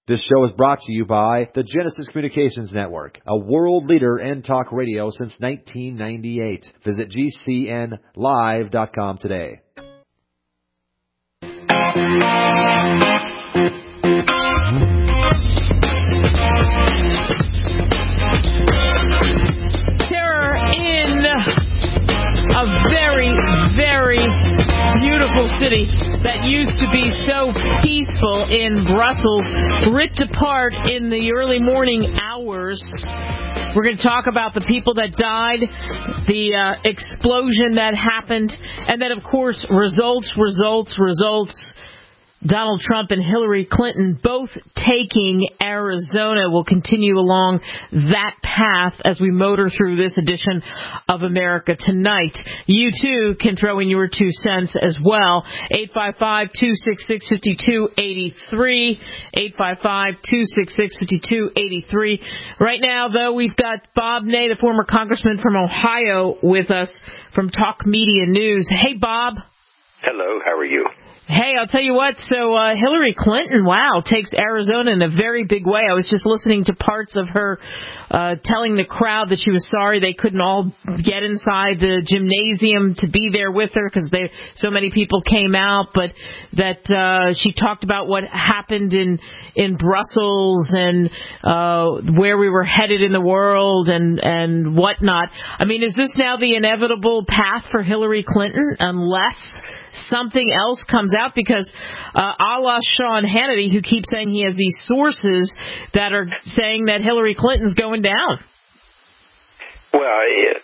This show is brought to you by the Genesis Communications Network, a world leader in talk radio since 1998. Visit GCNlive.com today. Terror in a very, very beautiful city that used to be so peaceful in Brussels, ripped apart in the early morning hours. We're going to talk about the people that died, the explosion that happened, and then, of course, results. Donald Trump and Hillary Clinton both taking Arizona. Will continue along that path as we motor through this edition of America Tonight. You, too, can throw in your 2 cents as well. 855-266-5283. 855-266-5283. Right now, though, we've got Bob Ney, the former congressman from Ohio, with us from Talk Media News. Hey, Bob. Hello, how are you? Hey, I'll tell you what, so Hillary Clinton, takes Arizona in a very big way. I was just listening to parts of her telling the crowd that she was sorry they couldn't all get inside the gymnasium to be there with her because so many people came out, but that she talked about what happened in Brussels and where we were headed in the world and whatnot. I mean, is this now the inevitable path for Hillary Clinton unless something else comes out? Because a la Sean Hannity, who keeps saying he has these sources that are saying that Hillary Clinton's going down. Well,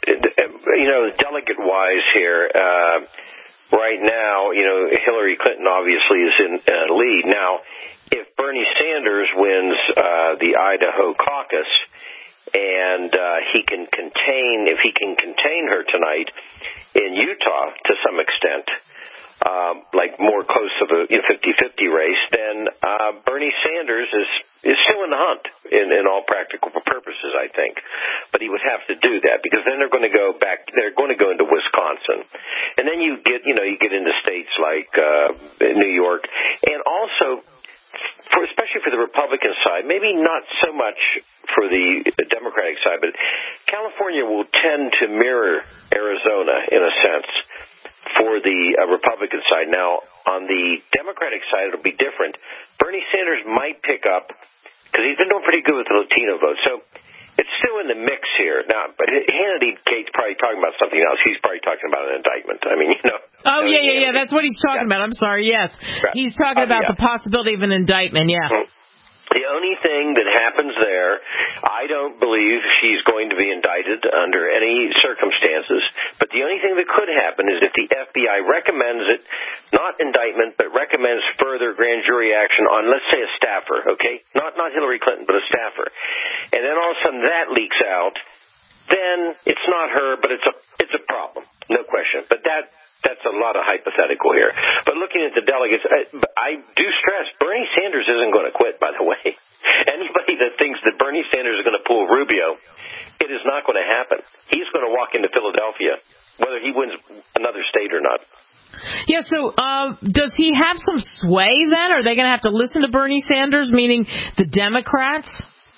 delegate-wise here, right now, Hillary Clinton obviously is in lead. Now, if Bernie Sanders wins the Idaho caucus and if he can contain her tonight in Utah to some extent, like more close to the 50-50 race, then Bernie Sanders is still in the hunt in all practical purposes, I think. But he would have to do that because then they're going to go back. They're going to go into Wisconsin, and then you get into states like New York, and also especially for the Republican side, maybe not so much for the Democratic side, but California will tend to mirror Arizona in a sense for the Republican side. Now, on the Democratic side, it'll be different. Bernie Sanders might pick up, because he's been doing pretty good with the Latino vote, so it's still in the mix here. Now, but Hannity, Kate's probably talking about something else. He's probably talking about an indictment. I mean, Oh, yeah, that's what he's talking about. I'm sorry, yes. Right. He's talking about the possibility of an indictment, yeah. The only thing that happens there, I don't believe she's going to be indicted under any circumstances, but the only thing that could happen is if the FBI recommends it, not indictment, but recommends further grand jury action on, let's say, a staffer, okay? Not Hillary Clinton, but a staffer. And then all of a sudden that leaks out, then it's not her, but it's a problem, no question. But that's a lot of hypothetical here. But looking at the delegates, I do stress Bernie Sanders isn't going to quit, by the way. Anybody that thinks that Bernie Sanders is going to pull Rubio, it is not going to happen. He's going to walk into Philadelphia, whether he wins another state or not. Yeah, so does he have some sway then? Are they going to have to listen to Bernie Sanders, meaning the Democrats?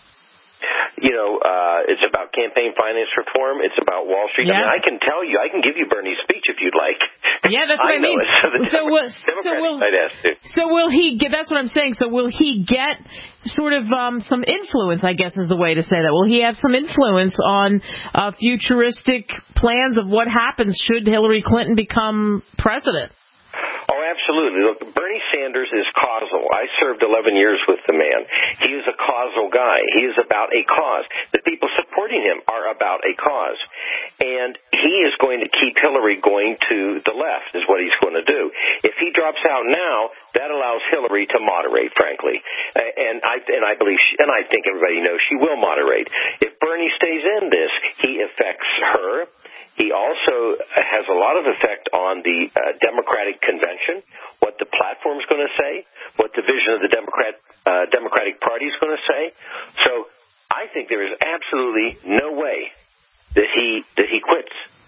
It's about campaign finance reform. It's about Wall Street. Yeah. I mean, I can tell you, I can give you Bernie's speech if you'd like. Yeah, that's what I mean. So will he get, that's what I'm saying, so will he get sort of some influence, I guess is the way to say that. Will he have some influence on futuristic plans of what happens should Hillary Clinton become president? Oh, absolutely. Look, Bernie Sanders is causal. I served 11 years with the man. He is a causal guy. He is about a cause. The people supporting him are about a cause. And he is going to keep Hillary going to the left, is what he's going to do. If he drops out now, that allows Hillary to moderate, frankly. And I believe, and I think everybody knows she will moderate. If Bernie stays in this, he affects her. He also has a lot of effect on the Democratic convention, what the platform is going to say, what the vision of the Democratic Party is going to say. So I think there is absolutely no way that he quits.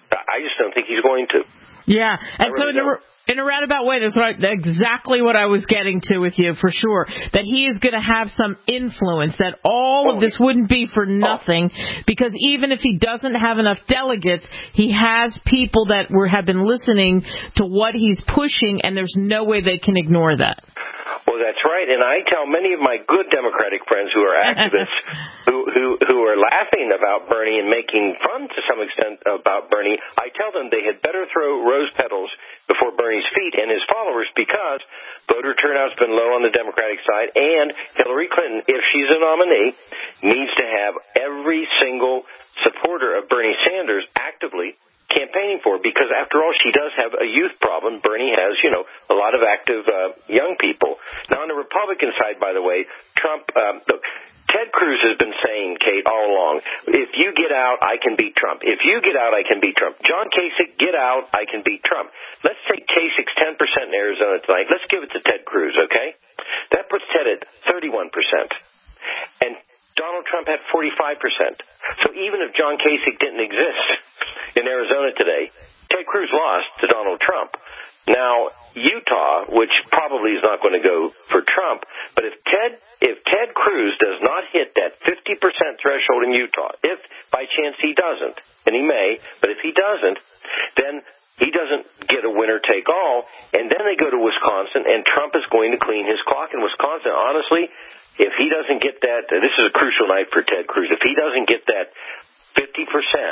I just don't think he's going to. Yeah, and so in a roundabout way, that's exactly what I was getting to with you, for sure, that he is going to have some influence, that all of this wouldn't be for nothing, because even if he doesn't have enough delegates, he has people that have been listening to what he's pushing, and there's no way they can ignore that. Well, that's right, and I tell many of my good Democratic friends who are activists who are laughing about Bernie and making fun to some extent about Bernie, I tell them they had better throw rose petals before Bernie's feet and his followers, because voter turnout's been low on the Democratic side, and Hillary Clinton, if she's a nominee, needs to have every single supporter of Bernie Sanders actively campaigning for, because after all, she does have a youth problem. Bernie has, a lot of active young people. Now, on the Republican side, by the way, Trump, look, Ted Cruz has been saying, Kate, all along, if you get out, I can beat Trump. If you get out, I can beat Trump. John Kasich, get out, I can beat Trump. Let's take Kasich's 10% in Arizona tonight. Let's give it to Ted Cruz, okay? That puts Ted at 31%. And Donald Trump had 45%. So even if John Kasich didn't exist in Arizona today, Ted Cruz lost to Donald Trump. Now, Utah, which probably is not going to go for Trump, but if Ted Cruz does not hit that 50% threshold in Utah, if by chance he doesn't, and he may, but if he doesn't, then he doesn't get a winner-take-all, and then they go to Wisconsin, and Trump is going to clean his clock in Wisconsin. Honestly, if he doesn't get that, this is a crucial night for Ted Cruz. If he doesn't get that 50%,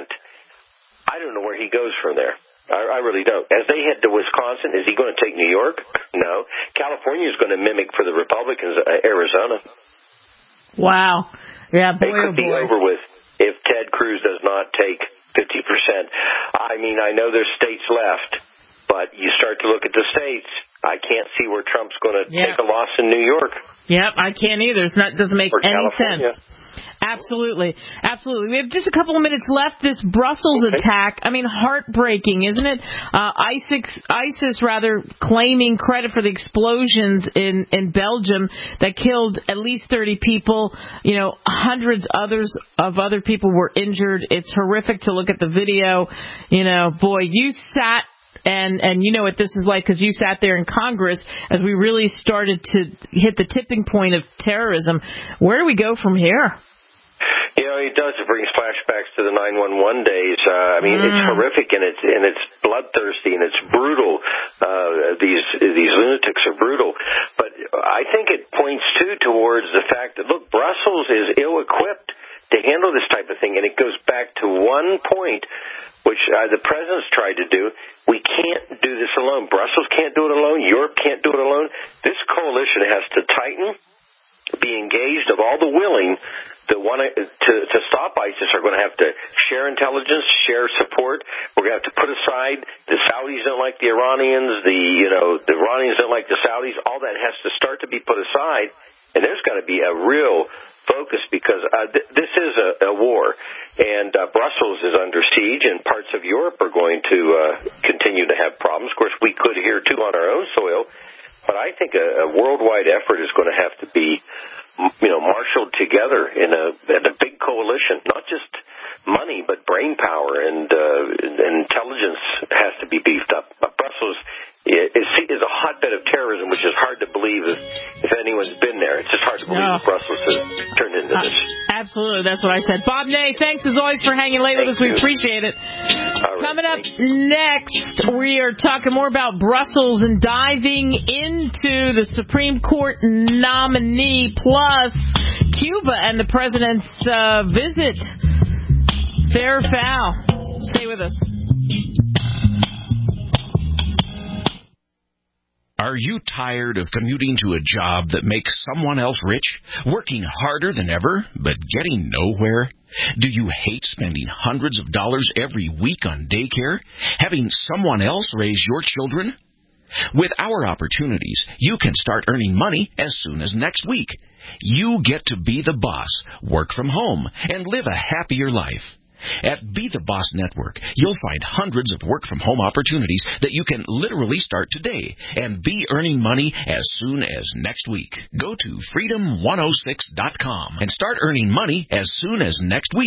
I don't know where he goes from there. I really don't. As they head to Wisconsin, is he going to take New York? No. California is going to mimic for the Republicans Arizona. Wow. Yeah, boy, it could be over with if Ted Cruz does not take 50%. I mean, I know there's states left, but you start to look at the states. I can't see where Trump's going to take a loss in New York. Yep, I can't either. It doesn't make any California. sense. Absolutely. We have just a couple of minutes left. This Brussels attack, I mean, heartbreaking, isn't it? ISIS claiming credit for the explosions in Belgium that killed at least 30 people. Hundreds of other people were injured. It's horrific to look at the video. Boy, you sat and you know what this is like, because you sat there in Congress as we really started to hit the tipping point of terrorism. Where do we go from here? It does. It brings flashbacks to the 9/11 days. It's horrific, and it's bloodthirsty, and it's brutal. These lunatics are brutal. But I think it points towards the fact that, look, Brussels is ill-equipped to handle this type of thing, and it goes back to one point which the president's tried to do. We can't do this alone. Brussels can't do it alone. Europe can't do it alone. This coalition has to tighten, be engaged. Of all the willing that want to stop ISIS are going to have to share intelligence, share support. We're going to have to put aside the Saudis don't like the Iranians, the Iranians don't like the Saudis. All that has to start to be put aside, and there's got to be a real focus, because this is a war, and Brussels is under siege, and parts of Europe are going to continue to have problems. Of course, we could here too on our own soil, but I think a worldwide effort is going to have to be marshaled together in a big coalition. Not just money, but brain power and intelligence has to be beefed up. Brussels is a hotbed of terrorism, which is hard to believe if anyone's been there. It's just hard to believe that Brussels has turned into this. Absolutely, that's what I said. Bob Ney, thanks as always for hanging late with us. We appreciate it. Right, coming up next, we are talking more about Brussels and diving into the Supreme Court nominee, plus Cuba and the president's visit. Fair or foul? Stay with us. Are you tired of commuting to a job that makes someone else rich, working harder than ever, but getting nowhere? Do you hate spending hundreds of dollars every week on daycare, having someone else raise your children? With our opportunities, you can start earning money as soon as next week. You get to be the boss, work from home, and live a happier life. At Be the Boss Network, you'll find hundreds of work-from-home opportunities that you can literally start today and be earning money as soon as next week. Go to freedom106.com and start earning money as soon as next week.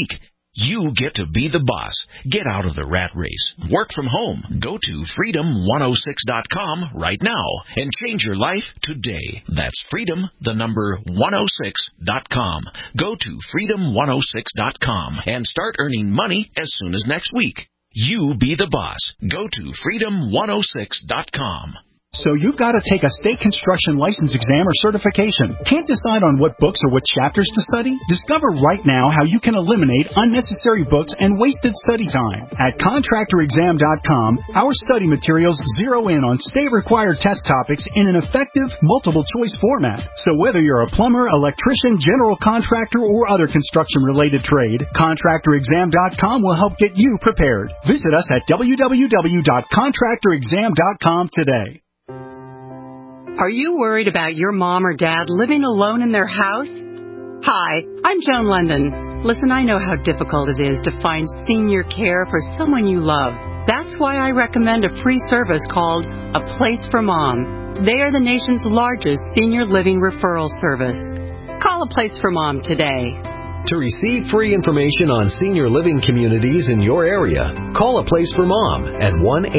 You get to be the boss. Get out of the rat race. Work from home. Go to freedom106.com right now and change your life today. That's freedom, the number 106.com. Go to freedom106.com and start earning money as soon as next week. You be the boss. Go to freedom106.com. So you've got to take a state construction license exam or certification. Can't decide on what books or what chapters to study? Discover right now how you can eliminate unnecessary books and wasted study time. At contractorexam.com, our study materials zero in on state-required test topics in an effective, multiple-choice format. So whether you're a plumber, electrician, general contractor, or other construction-related trade, contractorexam.com will help get you prepared. Visit us at www.contractorexam.com today. Are you worried about your mom or dad living alone in their house? Hi, I'm Joan London. Listen, I know how difficult it is to find senior care for someone you love. That's why I recommend a free service called A Place for Mom. They are the nation's largest senior living referral service. Call A Place for Mom today. To receive free information on senior living communities in your area, call A Place for Mom at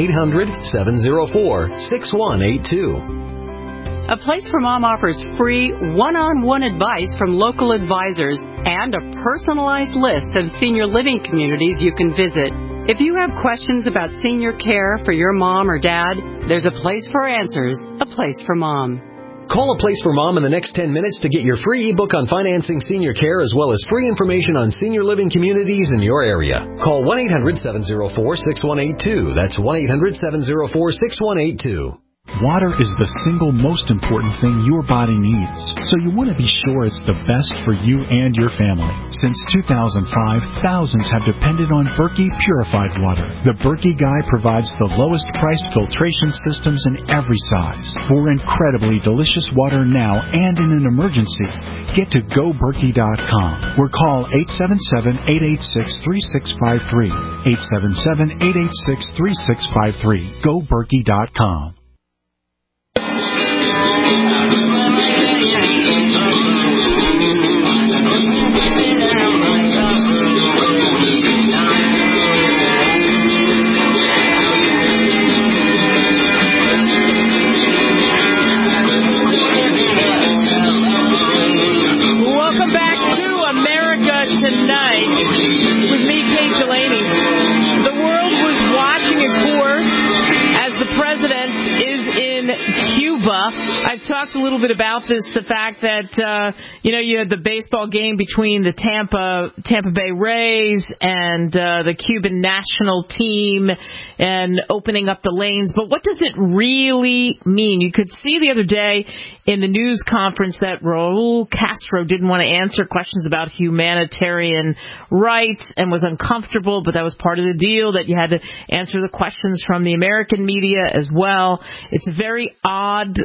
1-800-704-6182. A Place for Mom offers free one-on-one advice from local advisors and a personalized list of senior living communities you can visit. If you have questions about senior care for your mom or dad, there's a place for answers, A Place for Mom. Call A Place for Mom in the next 10 minutes to get your free ebook on financing senior care as well as free information on senior living communities in your area. Call 1-800-704-6182. That's 1-800-704-6182. Water is the single most important thing your body needs, so you want to be sure it's the best for you and your family. Since 2005, thousands have depended on Berkey Purified Water. The Berkey Guy provides the lowest priced filtration systems in every size for incredibly delicious water now and in an emergency. Get to GoBerkey.com or call 877-886-3653. 877-886-3653. GoBerkey.com. I've talked a little bit about this, the fact that, you had the baseball game between the Tampa Bay Rays and the Cuban national team and opening up the lanes. But what does it really mean? You could see the other day in the news conference that Raul Castro didn't want to answer questions about humanitarian rights and was uncomfortable, but that was part of the deal, that you had to answer the questions from the American media as well. It's a very odd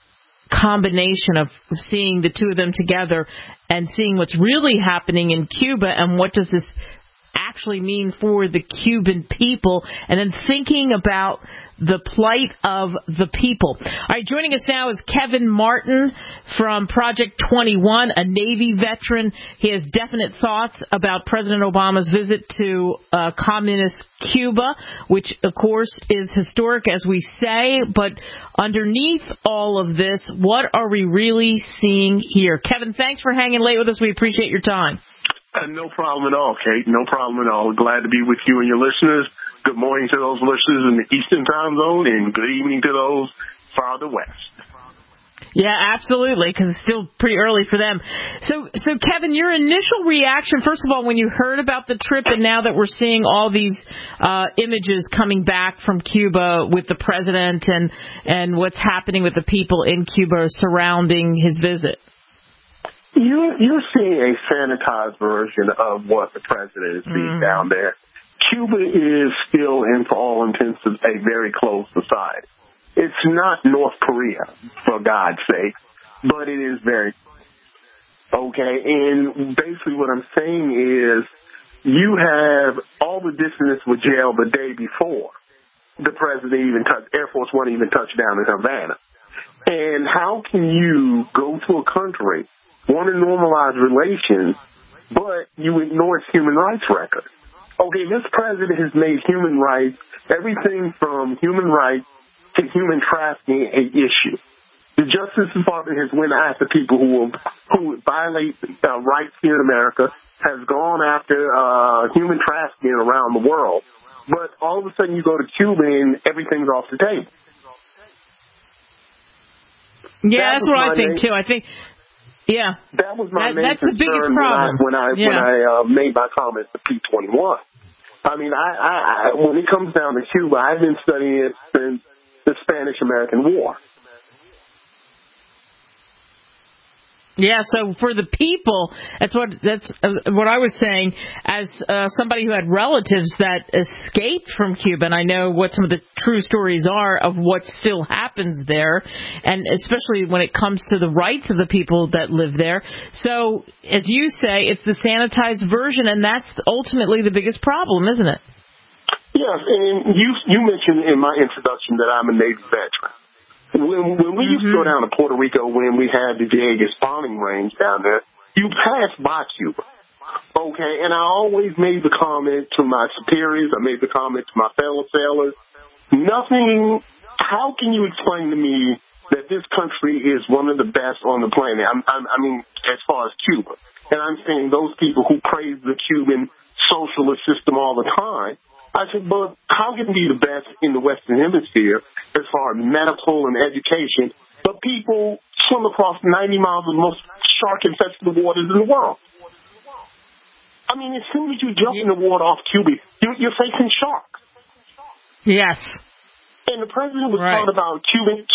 combination of seeing the two of them together and seeing what's really happening in Cuba and what does this actually mean for the Cuban people, and then thinking about the plight of the people. All right, joining us now is Kevin Martin from Project 21, a Navy veteran. He has definite thoughts about President Obama's visit to communist Cuba, which, of course, is historic, as we say. But underneath all of this, what are we really seeing here? Kevin, thanks for hanging late with us. We appreciate your time. No problem at all, Kate. No problem at all. Glad to be with you and your listeners. Good morning to those listeners in the Eastern time zone, and good evening to those farther west. Yeah, absolutely, because it's still pretty early for them. So, Kevin, your initial reaction, first of all, when you heard about the trip and now that we're seeing all these images coming back from Cuba with the president and what's happening with the people in Cuba surrounding his visit. You're seeing a sanitized version of what the president is seeing down there. Cuba is still, and for all intents, a very closed society. It's not North Korea, for God's sake, but it is very okay. And basically what I'm saying is you have all the dissonance with jail the day before the president even touched, Air Force One even touched down in Havana. And how can you go to a country, want to normalize relations, but you ignore its human rights record. Okay, this president has made human rights, everything from human rights to human trafficking, an issue. The Justice Department has went after people who violate rights here in America, has gone after human trafficking around the world. But all of a sudden you go to Cuba and everything's off the table. Yeah, that's what I think, too. I think, yeah. That was my main that's concern the biggest problem. when I made my comments to P21. I mean, I when it comes down to Cuba, I've been studying it since the Spanish-American War. Yeah, so for the people, that's what I was saying. As somebody who had relatives that escaped from Cuba, and I know what some of the true stories are of what still happens there, and especially when it comes to the rights of the people that live there. So, as you say, it's the sanitized version, and that's ultimately the biggest problem, isn't it? Yes, and you mentioned in my introduction that I'm a Navy veteran. When we used to go down to Puerto Rico when we had the Vieques bombing range down there, you passed by Cuba. Okay, and I always made the comment to my superiors, I made the comment to my fellow sailors, how can you explain to me that this country is one of the best on the planet? I mean, as far as Cuba. And I'm saying those people who praise the Cuban socialist system all the time, I said, but how can it be the best in the Western Hemisphere as far as medical and education, but people swim across 90 miles of the most shark-infested waters in the world? I mean, as soon as you jump in the water off Cuba, you're facing sharks. Yes. And the president was talking about Cuban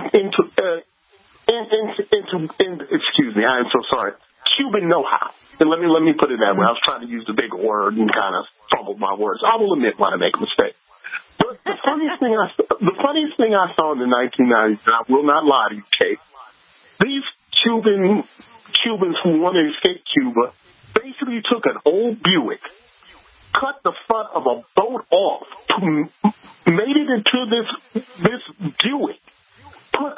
excuse me, I am so sorry, Cuban know-how. And let me put it that way. I was trying to use the big word and kind of fumbled my words. I will admit when I make a mistake. But the funniest thing I saw in the 1990s, and I will not lie to you, Kate, these Cubans who wanted to escape Cuba basically took an old Buick, cut the front of a boat off, made it into this Buick, put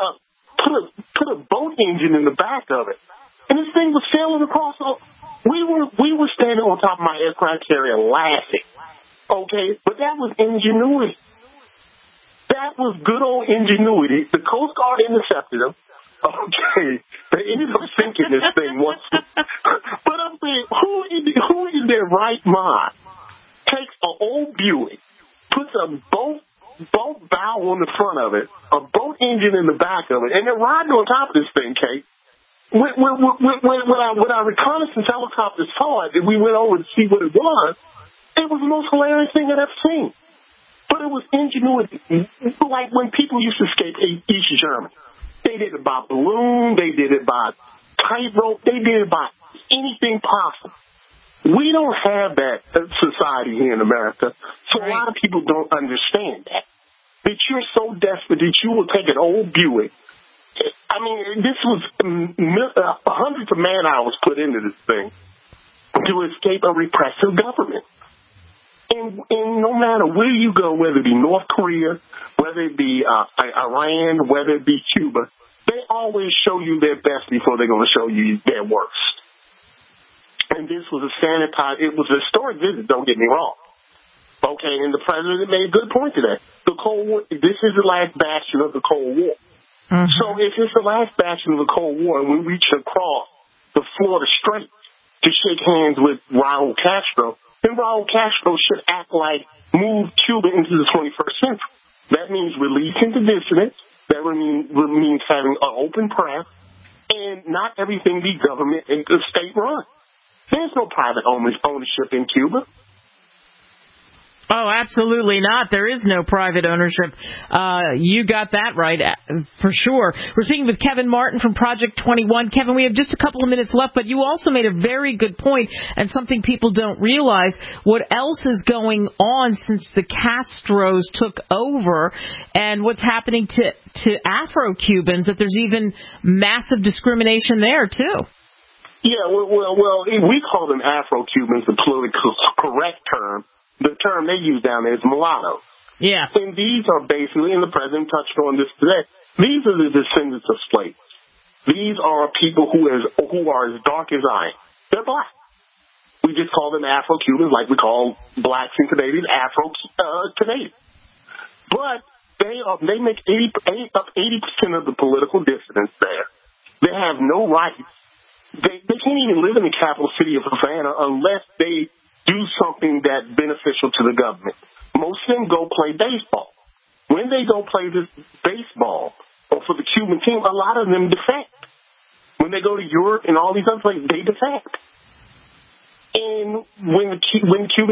a boat engine in the back of it, and this thing was sailing across. We were standing on top of my aircraft carrier laughing. Okay, but that was ingenuity. That was good old ingenuity. The Coast Guard intercepted them. Okay, they ended up sinking this thing once. But I'm saying, who in their right mind takes an old Buick, puts a boat bow on the front of it, a boat engine in the back of it, and they're riding on top of this thing, Kate? When our reconnaissance helicopters saw it and we went over to see what it was the most hilarious thing I'd ever seen. But it was ingenuity. Like when people used to escape East Germany. They did it by balloon, they did it by tightrope, they did it by anything possible. We don't have that society here in America, so a lot of people don't understand that. That you're so desperate that you will take an old Buick. I mean, this was hundreds of man-hours put into this thing to escape a repressive government. And no matter where you go, whether it be North Korea, whether it be Iran, whether it be Cuba, they always show you their best before they're going to show you their worst. And this was it was a historic visit, don't get me wrong. Okay, and the president made a good point to that. The Cold War, this is the last bastion of the Cold War. Mm-hmm. So if it's the last bastion of the Cold War and we reach across the Florida Strait to shake hands with Raul Castro, then Raul Castro should act like move Cuba into the 21st century. That means releasing the dissidents. That means having an open press and not everything be government and state run. There's no private ownership in Cuba. Oh, absolutely not. There is no private ownership. You got that right, for sure. We're speaking with Kevin Martin from Project 21. Kevin, we have just a couple of minutes left, but you also made a very good point, and something people don't realize, what else is going on since the Castros took over, and what's happening to Afro-Cubans, that there's even massive discrimination there, too. Yeah, well, we call them Afro-Cubans, the politically correct term. The term they use down there is mulatto. Yeah. And these are basically, and the president touched on this today, these are the descendants of slaves. These are people who are as dark as I am. They're black. We just call them Afro-Cubans like we call blacks and Canadians Afro-Canadians. But they make 80% of the political dissidents there. They have no rights. They can't even live in the capital city of Havana unless they do something that's beneficial to the government. Most of them go play baseball. When they go play this baseball, or for the Cuban team, a lot of them defect. When they go to Europe and all these other places, they defect. And when the Cuban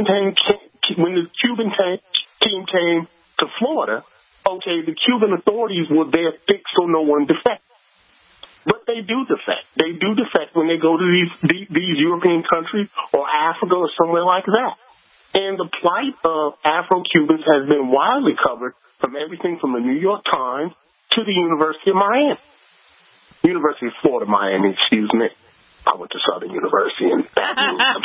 team came to Florida, okay, the Cuban authorities were there fixed so no one defect. But they do defect. They do defect when they go to these European countries or Africa or somewhere like that. And the plight of Afro-Cubans has been widely covered from everything from the New York Times to the University of Miami. University of Florida, Miami, excuse me. I went to Southern University in Baton Rouge. I'm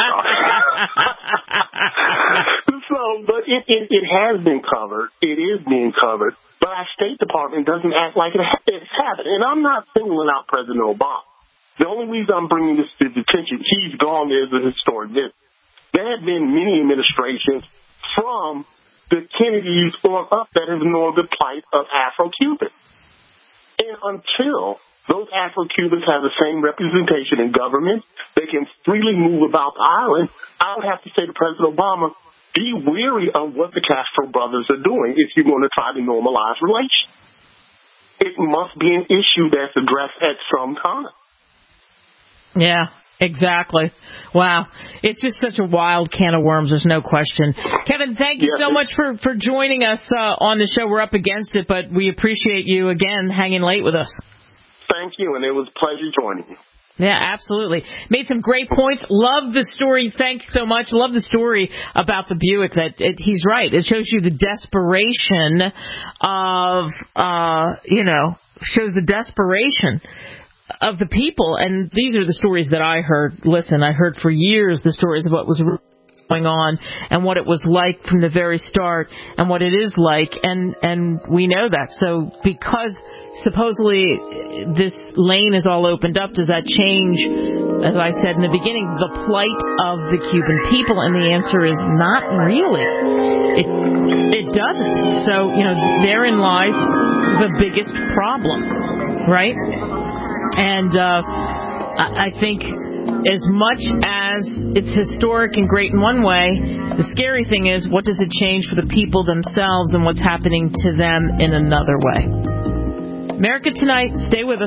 sorry. But it has been covered. It is being covered. But our State Department doesn't act like it's happening. And I'm not singling out President Obama. The only reason I'm bringing this to his attention, he's gone there as a historic visit. There have been many administrations from the Kennedys on up that have known the plight of Afro-Cubans. And until those Afro-Cubans have the same representation in government, they can freely move about the island, I would have to say to President Obama, be wary of what the Castro brothers are doing if you're going to try to normalize relations. It must be an issue that's addressed at some time. Yeah, exactly. Wow. It's just such a wild can of worms, there's no question. Kevin, thank you so much for joining us on the show. We're up against it, but we appreciate you, again, hanging late with us. Thank you, and it was a pleasure joining you. Yeah, absolutely. Made some great points. Love the story. Thanks so much. Love the story about the Buick. He's right. It shows you the desperation of, shows the desperation of the people. And these are the stories that I heard. Listen, I heard for years the stories of what was going on and what it was like from the very start and what it is like, and we know that. So because supposedly this lane is all opened up, does that change, as I said in the beginning, the plight of the Cuban people? And the answer is not really. It doesn't. So, therein lies the biggest problem, right? And I think as much as it's historic and great in one way, the scary thing is, what does it change for the people themselves and what's happening to them in another way? America Tonight, stay with us.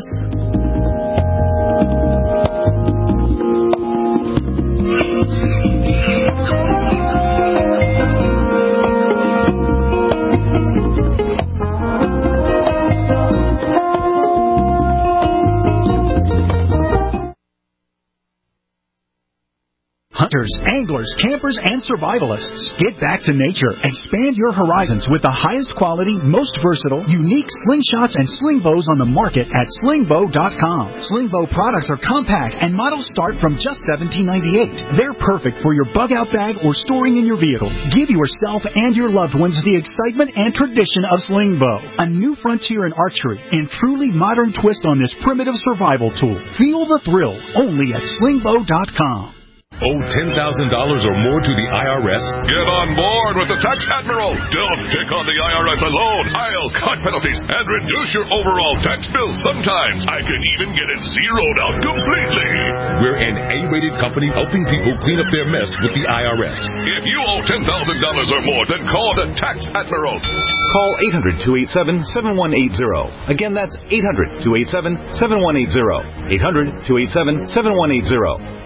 Hunters, anglers, campers, and survivalists. Get back to nature. Expand your horizons with the highest quality, most versatile, unique slingshots and sling bows on the market at slingbow.com. Slingbow products are compact and models start from just $17.98. They're perfect for your bug-out bag or storing in your vehicle. Give yourself and your loved ones the excitement and tradition of Slingbow. A new frontier in archery and truly modern twist on this primitive survival tool. Feel the thrill only at slingbow.com. Owe $10,000 or more to the IRS? Get on board with the Tax Admiral. Don't take on the IRS alone. I'll cut penalties and reduce your overall tax bill. Sometimes I can even get it zeroed out completely. We're an A-rated company helping people clean up their mess with the IRS. If you owe $10,000 or more, then call the Tax Admiral. Call 800-287-7180. Again, that's 800-287-7180. 800-287-7180.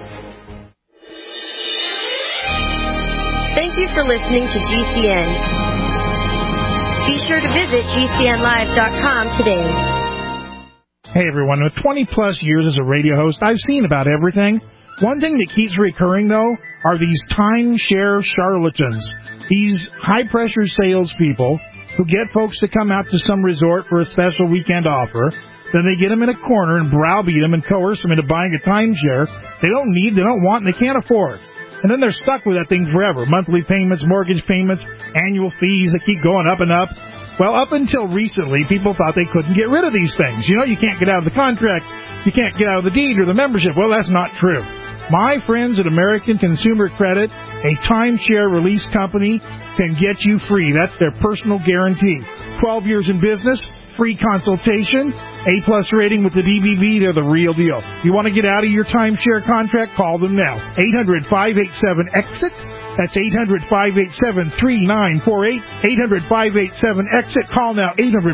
Thank you for listening to GCN. Be sure to visit GCNlive.com today. Hey everyone, with 20 plus years as a radio host, I've seen about everything. One thing that keeps recurring, though, are these timeshare charlatans. These high-pressure salespeople who get folks to come out to some resort for a special weekend offer. Then they get them in a corner and browbeat them and coerce them into buying a timeshare they don't need, they don't want, and they can't afford. And then they're stuck with that thing forever. Monthly payments, mortgage payments, annual fees that keep going up and up. Well, up until recently, people thought they couldn't get rid of these things. You can't get out of the contract. You can't get out of the deed or the membership. Well, that's not true. My friends at American Consumer Credit, a timeshare release company, can get you free. That's their personal guarantee. 12 years in business, free consultation, A-plus rating with the DBB, they're the real deal. You want to get out of your timeshare contract? Call them now. 800-587-EXIT. That's 800-587-3948. 800-587-EXIT. Call now,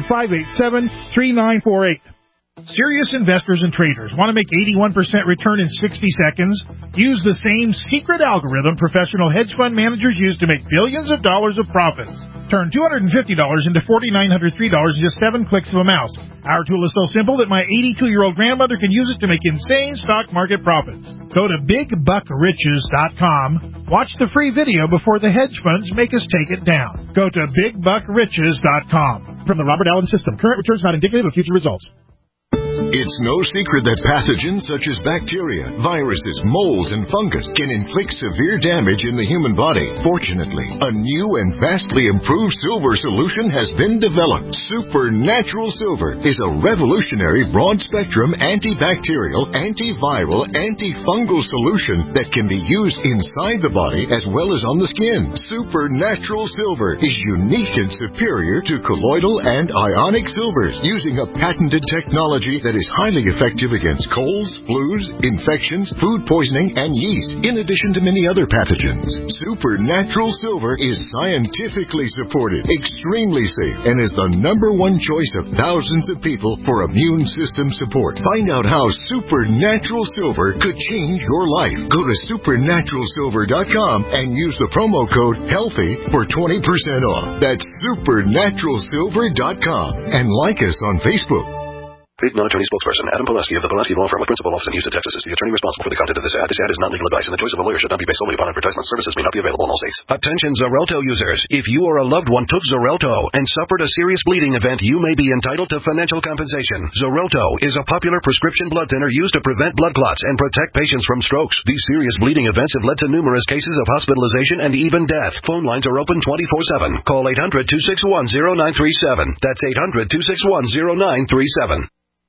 800-587-3948. Serious investors and traders want to make 81% return in 60 seconds? Use the same secret algorithm professional hedge fund managers use to make billions of dollars of profits. Turn $250 into $4,903 in just 7 clicks of a mouse. Our tool is so simple that my 82-year-old grandmother can use it to make insane stock market profits. Go to BigBuckRiches.com. Watch the free video before the hedge funds make us take it down. Go to BigBuckRiches.com. From the Robert Allen System. Current returns not indicative of future results. It's no secret that pathogens such as bacteria, viruses, molds, and fungus can inflict severe damage in the human body. Fortunately, a new and vastly improved silver solution has been developed. Supernatural Silver is a revolutionary broad-spectrum antibacterial, antiviral, antifungal solution that can be used inside the body as well as on the skin. Supernatural Silver is unique and superior to colloidal and ionic silvers, using a patented technology that is highly effective against colds, flus, infections, food poisoning, and yeast, in addition to many other pathogens. Supernatural Silver is scientifically supported, extremely safe, and is the #1 choice of thousands of people for immune system support. Find out how Supernatural Silver could change your life. Go to supernaturalsilver.com and use the promo code HEALTHY for 20% off. That's supernaturalsilver.com. And like us on Facebook. Paid non-attorney spokesperson Adam Pulaski of the Pulaski Law Firm with principal office in Houston, Texas, is the attorney responsible for the content of this ad. This ad is not legal advice, and the choice of a lawyer should not be based solely upon advertisement. Services may not be available in all states. Attention Xarelto users. If you or a loved one took Xarelto and suffered a serious bleeding event, you may be entitled to financial compensation. Xarelto is a popular prescription blood thinner used to prevent blood clots and protect patients from strokes. These serious bleeding events have led to numerous cases of hospitalization and even death. Phone lines are open 24/7. Call 800-261-0937. That's 800-261-0937.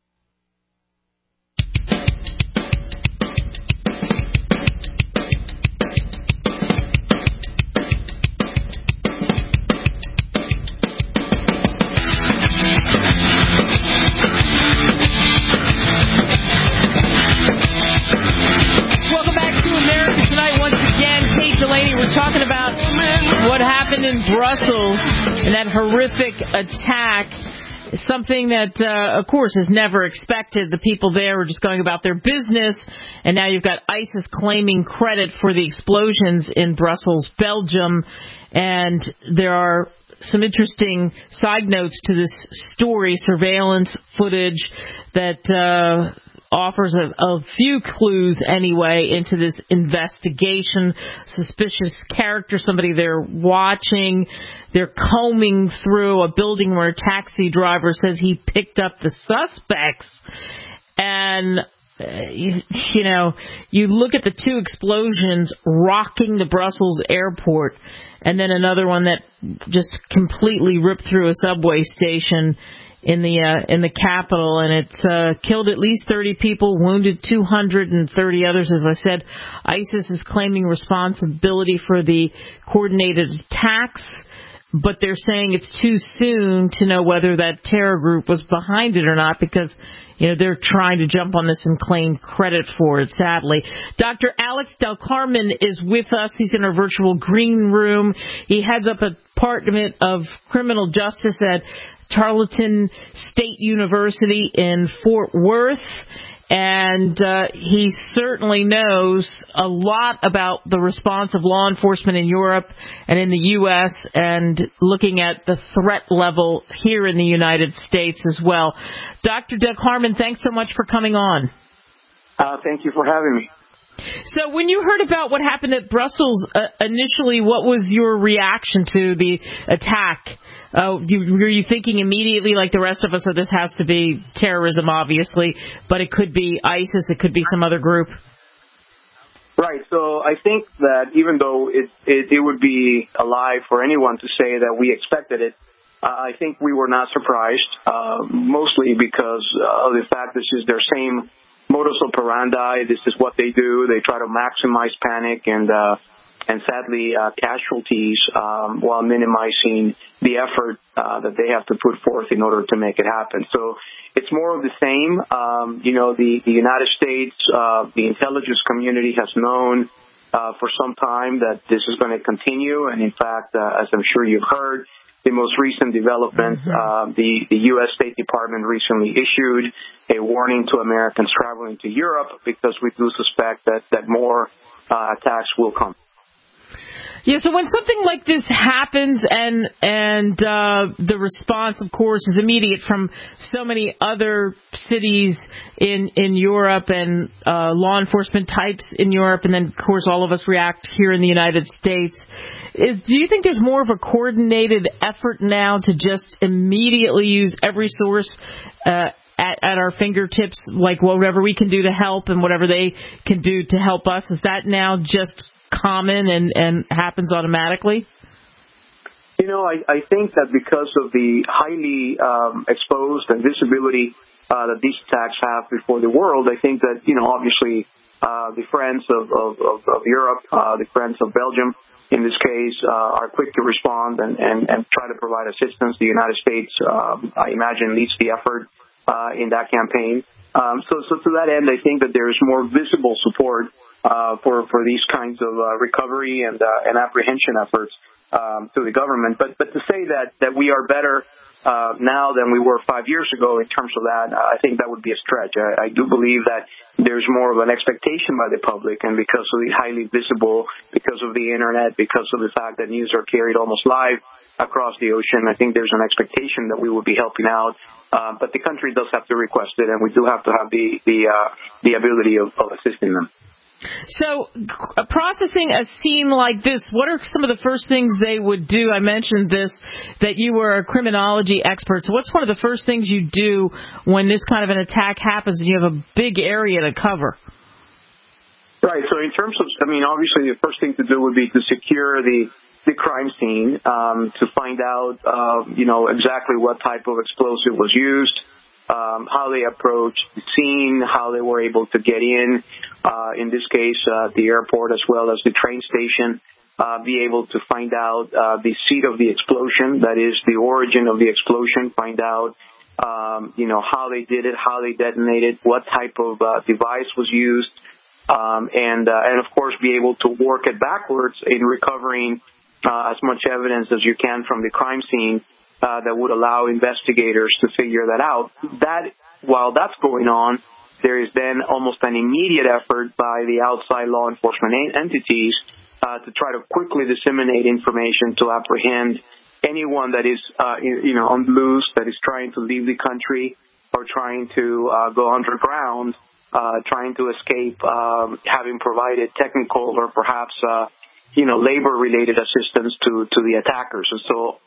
In Brussels, and that horrific attack is something that, of course, is never expected. The people there were just going about their business, and now you've got ISIS claiming credit for the explosions in Brussels, Belgium, and there are some interesting side notes to this story, surveillance footage that offers a few clues anyway into this investigation. Suspicious character, somebody they're watching. They're combing through a building where a taxi driver says he picked up the suspects. And, you know, you look at the two explosions rocking the Brussels airport, and then another one that just completely ripped through a subway station in the capital, and it's killed at least 30 people, wounded 230 others. As I said, ISIS is claiming responsibility for the coordinated attacks, but they're saying it's too soon to know whether that terror group was behind it or not, because they're trying to jump on this and claim credit for it, sadly. Dr. Alex Del Carmen is with us. He's in our virtual green room. He heads up a Department of Criminal Justice at Tarleton State University in Fort Worth, and he certainly knows a lot about the response of law enforcement in Europe and in the U.S. and looking at the threat level here in the United States as well. Dr. Del Carmen, thanks so much for coming on. Thank you for having me. So when you heard about what happened at Brussels initially, what was your reaction to the attack? Were you thinking immediately, like the rest of us, this has to be terrorism, obviously, but it could be ISIS, it could be some other group? Right. So I think that even though it would be a lie for anyone to say that we expected it, I think we were not surprised, mostly because of the fact this is their same modus operandi. This is what they do. They try to maximize panic and sadly casualties while minimizing the effort that they have to put forth in order to make it happen. So it's more of the same. The United States, the intelligence community has known for some time that this is going to continue. And in fact, as I'm sure you've heard, the most recent development, the U.S. State Department recently issued a warning to Americans traveling to Europe because we do suspect that more attacks will come. Yeah, so when something like this happens and the response, of course, is immediate from so many other cities in Europe and law enforcement types in Europe, and then, of course, all of us react here in the United States, do you think there's more of a coordinated effort now to just immediately use every source at our fingertips, like whatever we can do to help and whatever they can do to help us? Is that now just common and happens automatically? I think that because of the highly exposed and visibility that these attacks have before the world, I think that, obviously the friends of Europe, the friends of Belgium, in this case, are quick to respond and try to provide assistance. The United States, I imagine, leads the effort in that campaign. So to that end, I think that there is more visible support for these kinds of recovery and apprehension efforts to the government. But to say that we are better now than we were 5 years ago in terms of that, I think that would be a stretch. I do believe that there's more of an expectation by the public, and because of the highly visible, because of the internet, because of the fact that news are carried almost live across the ocean, I think there's an expectation that we will be helping out. But the country does have to request it, and we do have to have the ability of assisting them. So, processing a scene like this, what are some of the first things they would do? I mentioned this, that you were a criminology expert. So what's one of the first things you do when this kind of an attack happens and you have a big area to cover? Right. So in terms of, obviously the first thing to do would be to secure the crime scene, to find out, exactly what type of explosive was used, how they approached the scene, how they were able to get in this case, the airport as well as the train station, be able to find out the seat of the explosion, that is the origin of the explosion, find out, how they did it, how they detonated, what type of device was used, and of course be able to work it backwards in recovering as much evidence as you can from the crime scene that would allow investigators to figure that out. While that's going on, there is then almost an immediate effort by the outside law enforcement entities to try to quickly disseminate information to apprehend anyone that is, on the loose, that is trying to leave the country or trying to go underground, trying to escape having provided technical or perhaps, labor-related assistance to the attackers. And so,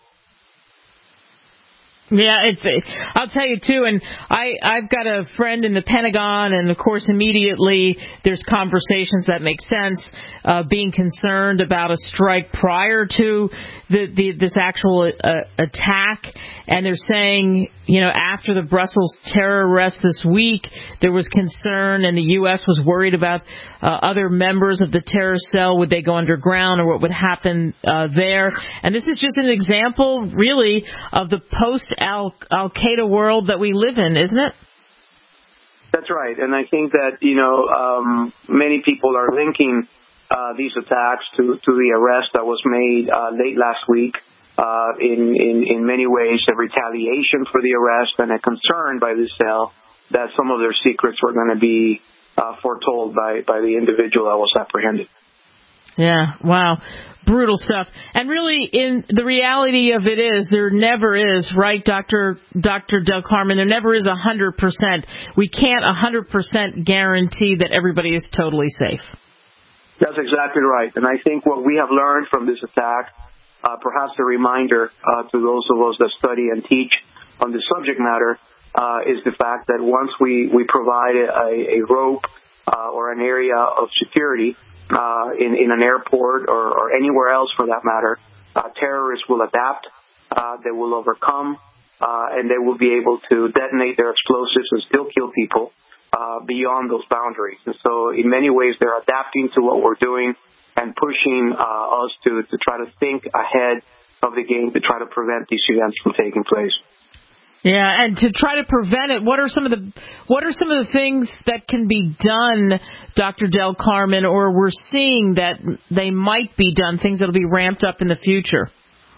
yeah, I'll tell you too, and I've got a friend in the Pentagon, and of course immediately there's conversations that make sense, being concerned about a strike prior to this actual attack, and they're saying, after the Brussels terror arrest this week, there was concern, and the U.S. was worried about other members of the terror cell. Would they go underground, or what would happen there? And this is just an example, really, of the post-Al-Qaeda world that we live in, isn't it? That's right, and I think that, many people are linking these attacks to the arrest that was made late last week. In many ways, a retaliation for the arrest and a concern by the cell that some of their secrets were going to be foretold by the individual that was apprehended. Yeah, wow. Brutal stuff. And really, in the reality of it is, there never is, right, Dr. Del Carmen, there never is 100%. We can't 100% guarantee that everybody is totally safe. That's exactly right. And I think what we have learned from this attack, perhaps a reminder to those of us that study and teach on the subject matter, is the fact that once we provide a rope or an area of security in an airport or anywhere else for that matter, terrorists will adapt, they will overcome, and they will be able to detonate their explosives and still kill people. beyond those boundaries. And so in many ways, they're adapting to what we're doing and pushing us to try to think ahead of the game to try to prevent these events from taking place. Yeah, and to try to prevent it, what are some of the things that can be done, Dr. Del Carmen, or we're seeing that they might be done, things that will be ramped up in the future?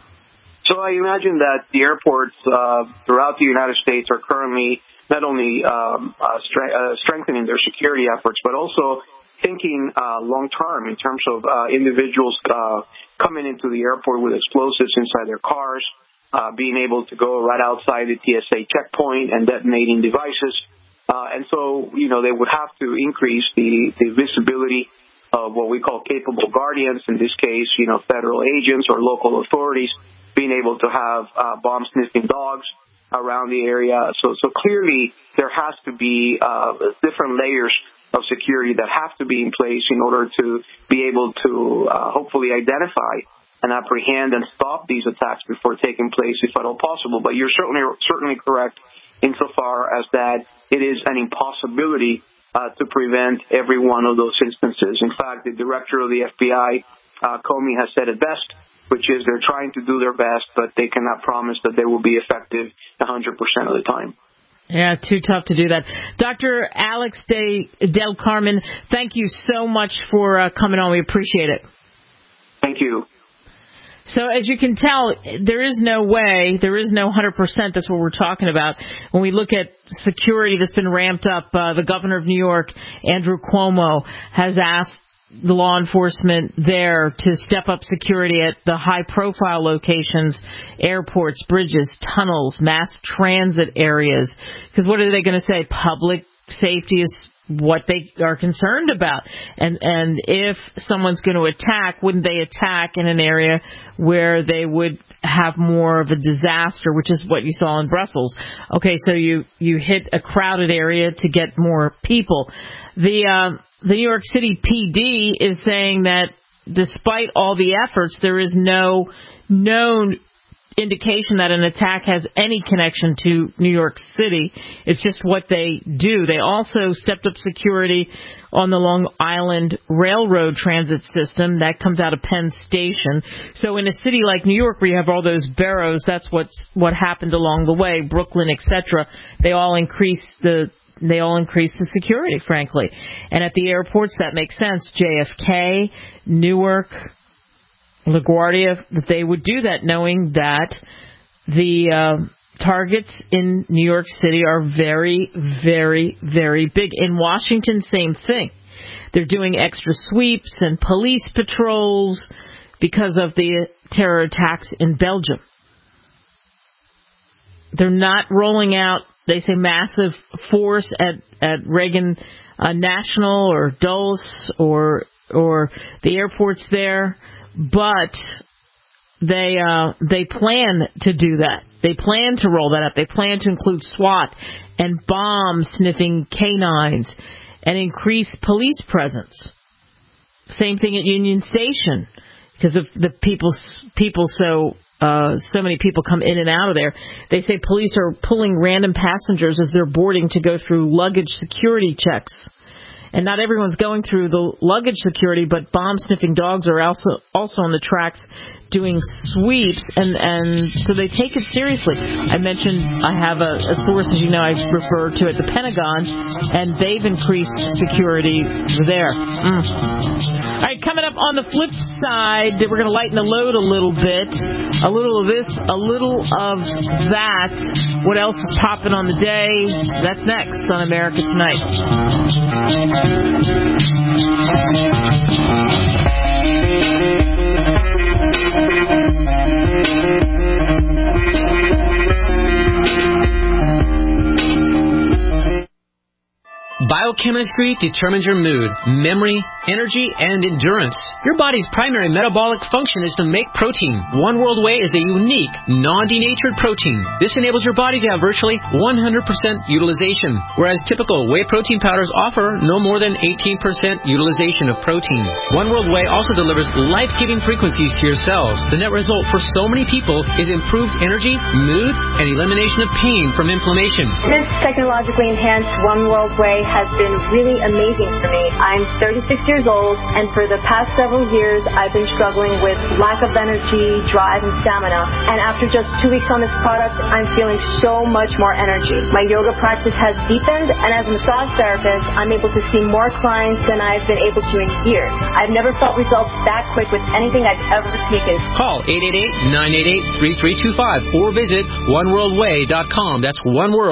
So I imagine that the airports throughout the United States are currently not only strengthening their security efforts, but also thinking long-term in terms of individuals coming into the airport with explosives inside their cars, being able to go right outside the TSA checkpoint and detonating devices. And so, they would have to increase the visibility of what we call capable guardians, in this case, federal agents or local authorities, being able to have bomb-sniffing dogs around the area. So clearly there has to be different layers of security that have to be in place in order to be able to hopefully identify and apprehend and stop these attacks before taking place, if at all possible. But you're certainly correct insofar as that it is an impossibility to prevent every one of those instances. In fact, the director of the FBI, Comey, has said it best, which is they're trying to do their best, but they cannot promise that they will be effective 100% of the time. Yeah, too tough to do that. Dr. Alex Del Carmen, thank you so much for coming on. We appreciate it. Thank you. So as you can tell, there is no 100%, that's what we're talking about. When we look at security that's been ramped up, the governor of New York, Andrew Cuomo, has asked the law enforcement there to step up security at the high-profile locations, airports, bridges, tunnels, mass transit areas. Because what are they going to say? Public safety is what they are concerned about. And if someone's going to attack, wouldn't they attack in an area where they would have more of a disaster, which is what you saw in Brussels? Okay, so you hit a crowded area to get more people. The New York City PD is saying that despite all the efforts, there is no known indication that an attack has any connection to New York City. It's just what they do. They also stepped up security on the Long Island Railroad transit system that comes out of Penn Station. So in a city like New York, where you have all those boroughs, that's what happened along the way, Brooklyn, etc. They all increase the security, frankly. And at the airports, that makes sense. JFK, Newark, LaGuardia, that they would do that knowing that the targets in New York City are very, very, very big. In Washington, same thing. They're doing extra sweeps and police patrols because of the terror attacks in Belgium. They're not rolling out, they say, massive force at Reagan National or Dulles or the airports there, but they plan to do that. They plan to roll that up. They plan to include SWAT and bomb-sniffing canines and increase police presence. Same thing at Union Station, because of the so many people come in and out of there. They say police are pulling random passengers as they're boarding to go through luggage security checks. And not everyone's going through the luggage security, but bomb-sniffing dogs are also on the tracks doing sweeps, and so they take it seriously. I mentioned I have a source, as you know, I refer to at the Pentagon, and they've increased security there. All right, coming up on the flip side, we're going to lighten the load a little bit. A little of this, a little of that. What else is popping on the day? That's next on America Tonight. Biochemistry determines your mood, memory, energy, and endurance. Your body's primary metabolic function is to make protein. One World Whey is a unique, non-denatured protein. This enables your body to have virtually 100% utilization, whereas typical whey protein powders offer no more than 18% utilization of protein. One World Whey also delivers life-giving frequencies to your cells. The net result for so many people is improved energy, mood, and elimination of pain from inflammation. This technologically enhanced One World Whey has been really amazing for me. I'm 36 years old, and for the past several years, I've been struggling with lack of energy, drive, and stamina. And after just 2 weeks on this product, I'm feeling so much more energy. My yoga practice has deepened, and as a massage therapist, I'm able to see more clients than I've been able to in years. I've never felt results that quick with anything I've ever taken. Call 888-988-3325 or visit oneworldwhey.com. That's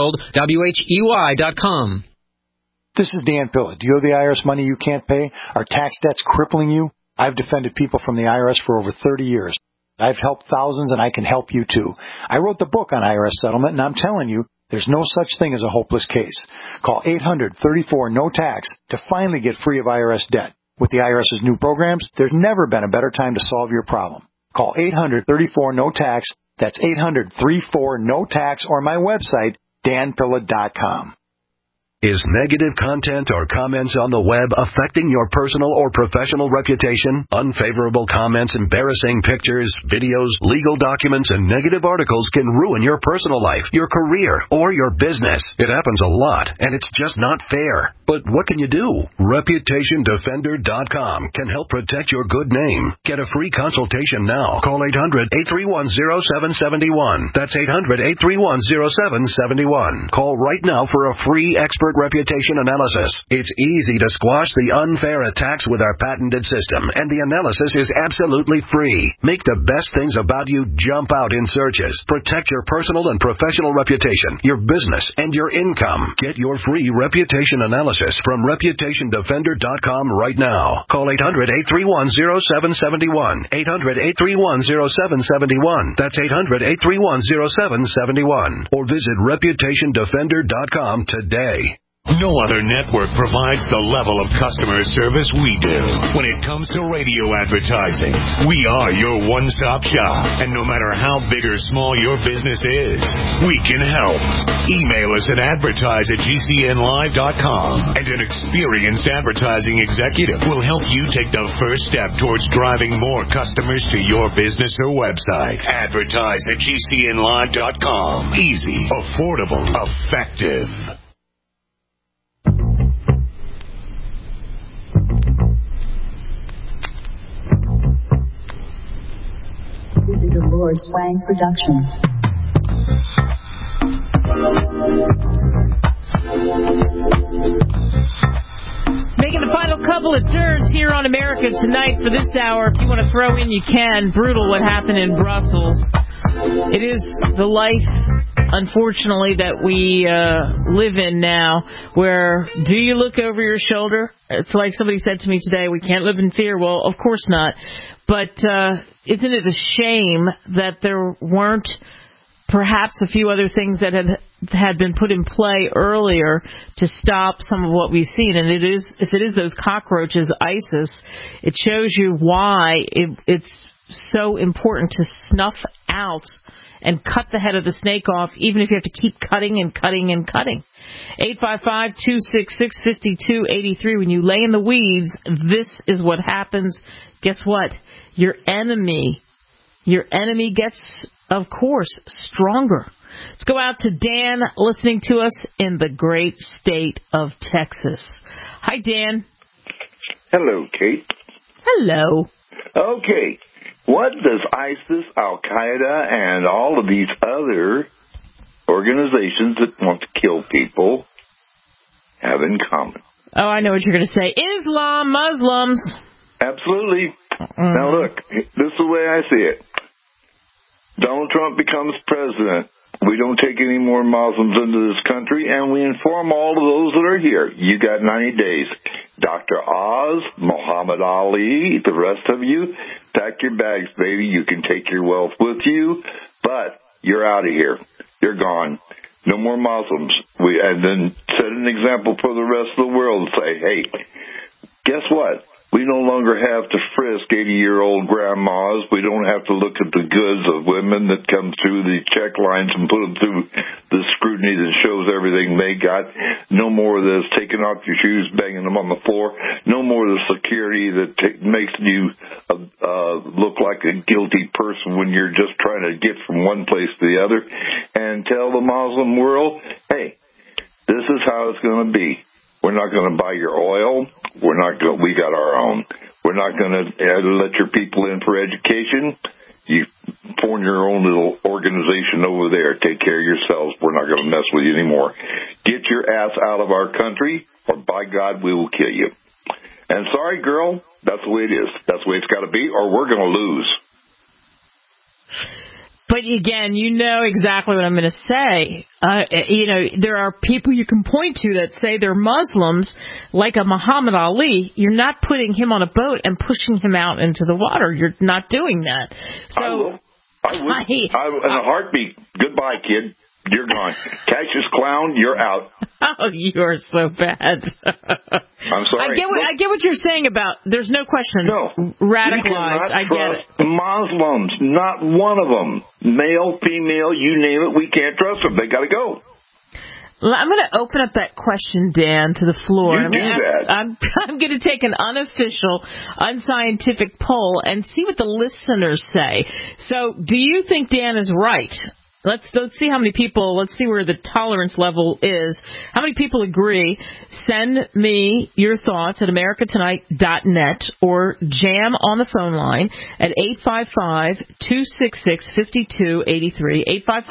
oneworld.com. This is Dan Pilla. Do you owe the IRS money you can't pay? Are tax debts crippling you? I've defended people from the IRS for over 30 years. I've helped thousands, and I can help you too. I wrote the book on IRS settlement, and I'm telling you, there's no such thing as a hopeless case. Call 800-34-NO-TAX to finally get free of IRS debt. With the IRS's new programs, there's never been a better time to solve your problem. Call 800-34-NO-TAX. That's 800-34-NO-TAX, or my website, danpilla.com. Is negative content or comments on the web affecting your personal or professional reputation? Unfavorable comments, embarrassing pictures, videos, legal documents, and negative articles can ruin your personal life, your career, or your business. It happens a lot, and it's just not fair. But what can you do? ReputationDefender.com can help protect your good name. Get a free consultation now. Call 800-831-0771. That's 800-831-0771. Call right now for a free expert reputation analysis. It's easy to squash the unfair attacks with our patented system, and the analysis is absolutely free. Make the best things about you jump out in searches. Protect your personal and professional reputation, your business, and your income. Get your free reputation analysis from ReputationDefender.com right now. Call 800-831-0771. 800-831-0771. That's 800-831-0771. Or visit ReputationDefender.com today. No other network provides the level of customer service we do. When it comes to radio advertising, we are your one-stop shop. And no matter how big or small your business is, we can help. Email us at advertise@gcnlive.com, and an experienced advertising executive will help you take the first step towards driving more customers to your business or website. Advertise@gcnlive.com. Easy, affordable, effective. This is a Lord Swang production. Making the final couple of turns here on America Tonight for this hour. If you want to throw in, you can. Brutal what happened in Brussels. It is the life, unfortunately, that we live in now, where do you look over your shoulder? It's like somebody said to me today, we can't live in fear. Well, of course not. But isn't it a shame that there weren't perhaps a few other things that had been put in play earlier to stop some of what we've seen? And it is, if it is those cockroaches, ISIS, it shows you why it's so important to snuff out and cut the head of the snake off, even if you have to keep cutting and cutting and cutting. 855-266-5283. When you lay in the weeds, this is what happens. Guess what? Your enemy gets, of course, stronger. Let's go out to Dan, listening to us in the great state of Texas. Hi, Dan. Hello, Kate. Hello. Okay. What does ISIS, Al-Qaeda, and all of these other organizations that want to kill people have in common? Oh, I know what you're going to say. Islam, Muslims. Absolutely. Now, look, this is the way I see it. Donald Trump becomes president. We don't take any more Muslims into this country, and we inform all of those that are here. You got 90 days. Dr. Oz, Muhammad Ali, the rest of you, pack your bags, baby. You can take your wealth with you, but you're out of here. You're gone. No more Muslims. And then set an example for the rest of the world and say, hey, guess what? We no longer have to frisk 80-year-old grandmas. We don't have to look at the goods of women that come through the check lines and put them through the scrutiny that shows everything they got. No more of this taking off your shoes, banging them on the floor. No more of the security that makes you look like a guilty person when you're just trying to get from one place to the other. And tell the Muslim world, hey, this is how it's going to be. We're not going to buy your oil. We got our own. We're not going to let your people in for education. You form your own little organization over there. Take care of yourselves. We're not going to mess with you anymore. Get your ass out of our country, or by God, we will kill you. And sorry, girl, that's the way it is. That's the way it's got to be, or we're going to lose. But again, you know exactly what I'm going to say. There are people you can point to that say they're Muslims, like a Muhammad Ali. You're not putting him on a boat and pushing him out into the water. You're not doing that. So I would. In a heartbeat. Goodbye, kid. You're gone. Cassius Clown, you're out. Oh, you are so bad. I'm sorry. I get what you're saying about, there's no question, radicalized. I get it. Muslims, not one of them. Male, female, you name it, we can't trust them. They got to go. Well, I'm going to open up that question, Dan, to the floor. You do that. I'm going to take an unofficial, unscientific poll and see what the listeners say. So, do you think Dan is right? Let's see how many people, let's see where the tolerance level is. How many people agree? Send me your thoughts at americatonight.net or jam on the phone line at 855-266-5283,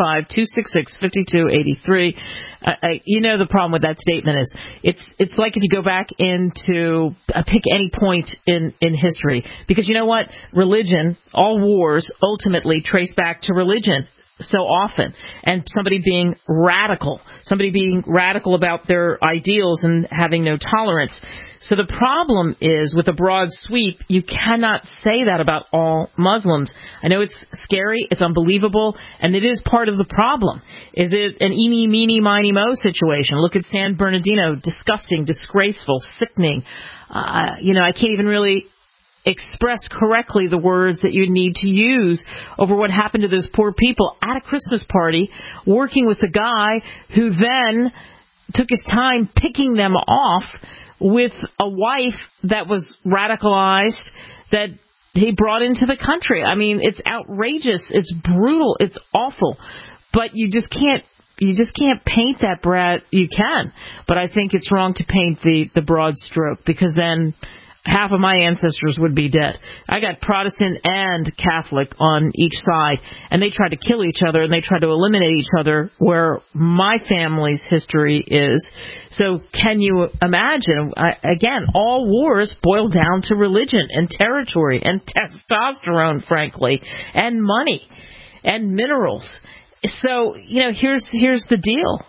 855-266-5283. You know the problem with that statement is it's like if you go back into pick any point in history, because you know what? Religion, all wars ultimately trace back to religion. So often, and somebody being radical about their ideals and having no tolerance. So the problem is, with a broad sweep, you cannot say that about all Muslims. I know it's scary, it's unbelievable, and it is part of the problem. Is it an eeny, meeny, miny, mo situation? Look at San Bernardino, disgusting, disgraceful, sickening. I can't even really express correctly the words that you need to use over what happened to those poor people at a Christmas party, working with a guy who then took his time picking them off with a wife that was radicalized that he brought into the country. I mean, it's outrageous, it's brutal, it's awful, but you just can't paint that broad. You can, but I think it's wrong to paint the broad stroke, because then half of my ancestors would be dead. I got Protestant and Catholic on each side, and they tried to kill each other, and they tried to eliminate each other where my family's history is. So can you imagine? Again, all wars boil down to religion and territory and testosterone, frankly, and money and minerals. So, here's the deal.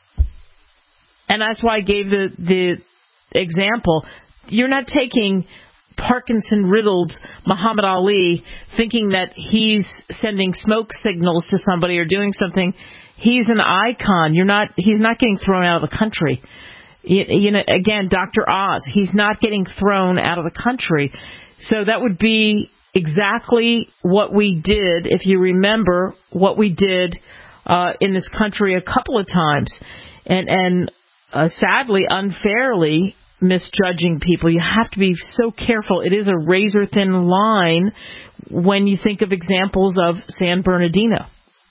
And that's why I gave the example. You're not taking Parkinson-riddled Muhammad Ali thinking that he's sending smoke signals to somebody or doing something. He's an icon. He's not getting thrown out of the country. Again, Dr. Oz, he's not getting thrown out of the country. So that would be exactly what we did, if you remember, what we did in this country a couple of times. And sadly, unfairly, misjudging people. You have to be so careful. It is a razor-thin line when you think of examples of San Bernardino.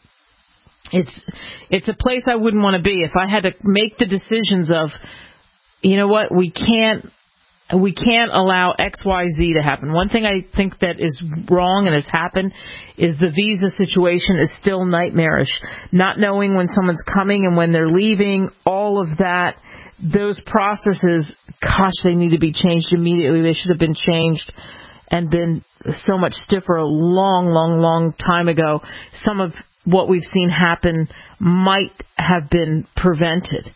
It's a place I wouldn't want to be. If I had to make the decisions of, what, we can't allow XYZ to happen. One thing I think that is wrong and has happened is the visa situation is still nightmarish. Not knowing when someone's coming and when they're leaving, all of that. Those processes, gosh, they need to be changed immediately. They should have been changed and been so much stiffer a long, long, long time ago. Some of what we've seen happen might have been prevented.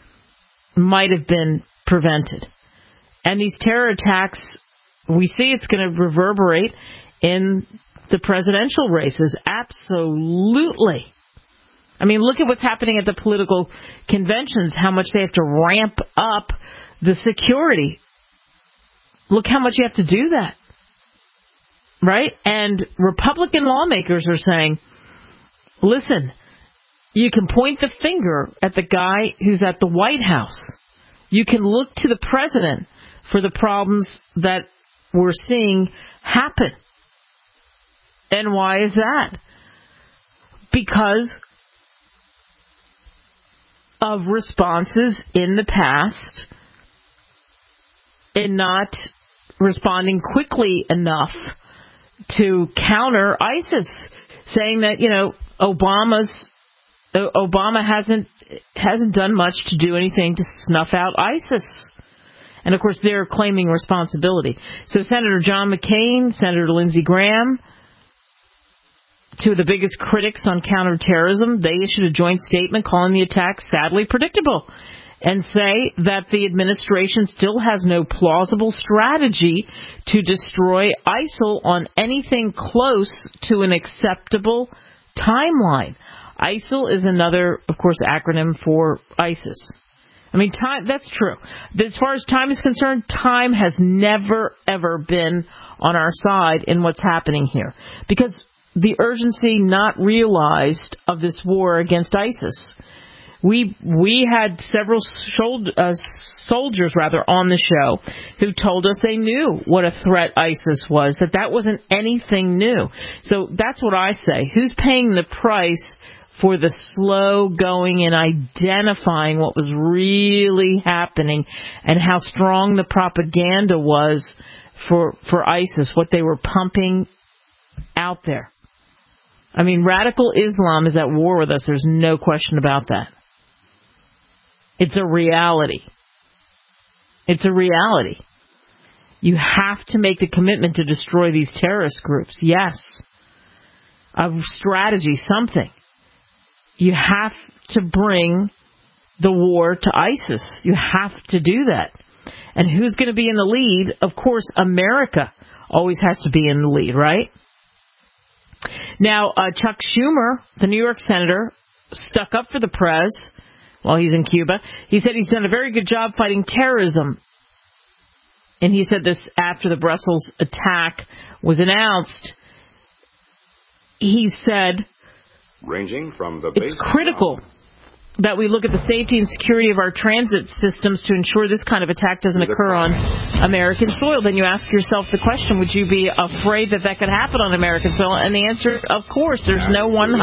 And these terror attacks, we see it's going to reverberate in the presidential races. Absolutely. I mean, look at what's happening at the political conventions, how much they have to ramp up the security. Look how much you have to do that. Right? And Republican lawmakers are saying, listen, you can point the finger at the guy who's at the White House. You can look to the president for the problems that we're seeing happen. And why is that? Because of responses in the past and not responding quickly enough to counter ISIS, saying that, Obama hasn't done much to do anything to snuff out ISIS. And, of course, they're claiming responsibility. So Senator John McCain, Senator Lindsey Graham, two of the biggest critics on counterterrorism, they issued a joint statement calling the attacks sadly predictable and say that the administration still has no plausible strategy to destroy ISIL on anything close to an acceptable timeline. ISIL is another, of course, acronym for ISIS. I mean, time, that's true. As far as time is concerned, time has never, ever been on our side in what's happening here. Because the urgency not realized of this war against ISIS. We had several soldiers on the show who told us they knew what a threat ISIS was, that wasn't anything new. So that's what I say. Who's paying the price for the slow going and identifying what was really happening and how strong the propaganda was for ISIS, what they were pumping out there? I mean, radical Islam is at war with us. There's no question about that. It's a reality. It's a reality. You have to make the commitment to destroy these terrorist groups. Yes. A strategy, something. You have to bring the war to ISIS. You have to do that. And who's going to be in the lead? Of course, America always has to be in the lead, right? Now, Chuck Schumer, the New York senator, stuck up for the press while he's in Cuba. He said he's done a very good job fighting terrorism. And he said this after the Brussels attack was announced. He said, ranging from the it's critical that we look at the safety and security of our transit systems to ensure this kind of attack doesn't occur on American soil. Then you ask yourself the question, would you be afraid that could happen on American soil? And the answer, of course, there's no 100%.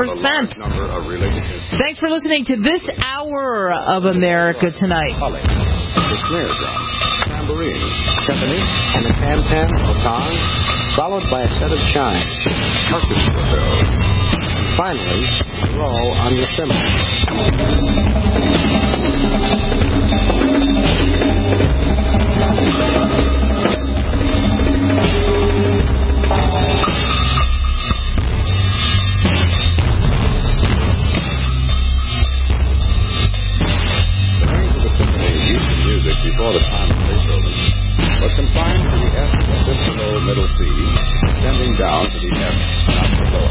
Thanks for listening to this hour of America Tonight. The snare drum, tambourine, timpani, and a tam-tam or tong, followed by a set of chimes, orchestra bells. Finally, roll on your cymbals. Music before the time of Beethoven, but confined to the F below middle C, extending down to the F not below.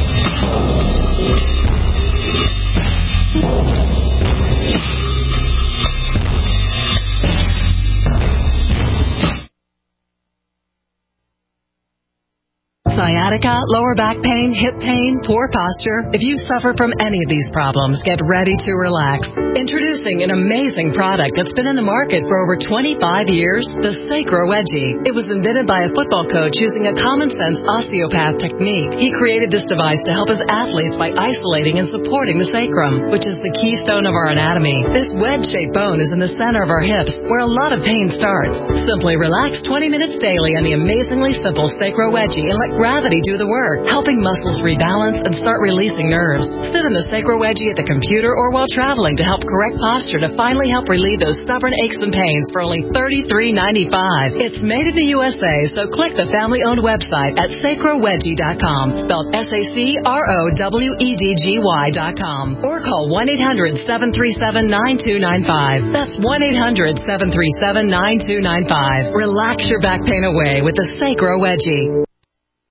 Sciatica, lower back pain, hip pain, poor posture. If you suffer from any of these problems, get ready to relax. Introducing an amazing product that's been in the market for over 25 years, the Sacro Wedgie. It was invented by a football coach using a common-sense osteopath technique. He created this device to help his athletes by isolating and supporting the sacrum, which is the keystone of our anatomy. This wedge-shaped bone is in the center of our hips, where a lot of pain starts. Simply relax 20 minutes daily on the amazingly simple Sacro Wedgie and let gravity do the work, helping muscles rebalance and start releasing nerves. Sit in the Sacro Wedgie at the computer or while traveling to help correct posture to finally help relieve those stubborn aches and pains for only $33.95. It's made in the USA, so click the family-owned website at sacrowedgie.com, spelled SACROWEDGY.com, or call 1-800-737-9295. That's 1-800-737-9295. Relax your back pain away with the Sacro Wedgie.